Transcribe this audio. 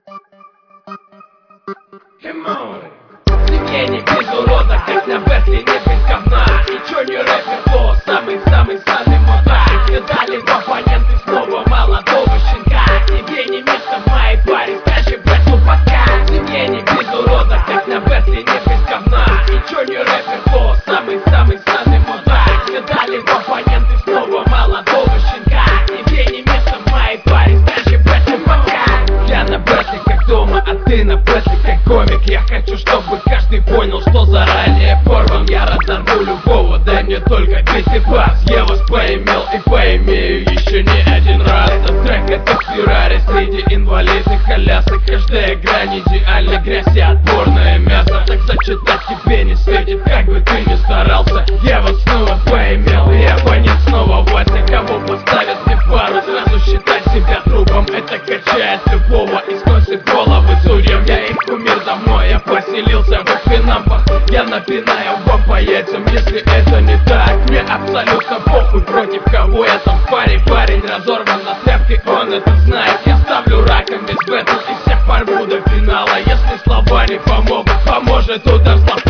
Семье не без урода, как на Бетли, не без говна. И чё не рэпер, то самый-самый сраный мудак. Видали в оппоненты снова молодого щенка. Тебе не место в моей паре, скажи, блять, ну пока. Семье не без урода, как на Бетли, не без говна. И чё не рэпер, то самый-самый сраный мудак. Видали в оппоненты снова молодого щенка. Тебе не место в моей паре, скажи, блять, ну пока. Я на Бетли как дома, а ты на Бетли как комик. Я хочу, чтобы каждый понял, что заранее порван. Я разорву любого, дай мне только бит и бас. Я вас поимел и поимею еще не один раз. Этот трек это Феррари среди инвалидных колясок. Каждая грань идеальна, грязь и отборное мясо. Так зачитать тебе не светит, как бы ты ни старался. Я вас снова поимел, и оппонент снова Вася. Кого поставят мне пару, сразу считать себя трупом. Это качает любого и сносит головы судьям. Я их кумир давно, я поселился в Эфинампах. Я напинаю вам по яйцам, если это не так. Мне абсолютно похуй, против кого я там в паре. Парень разорван на тряпке, он это знает. Я ставлю раком весь бэтл и всех порву до финала. Если слова не помогут, поможет удар слаб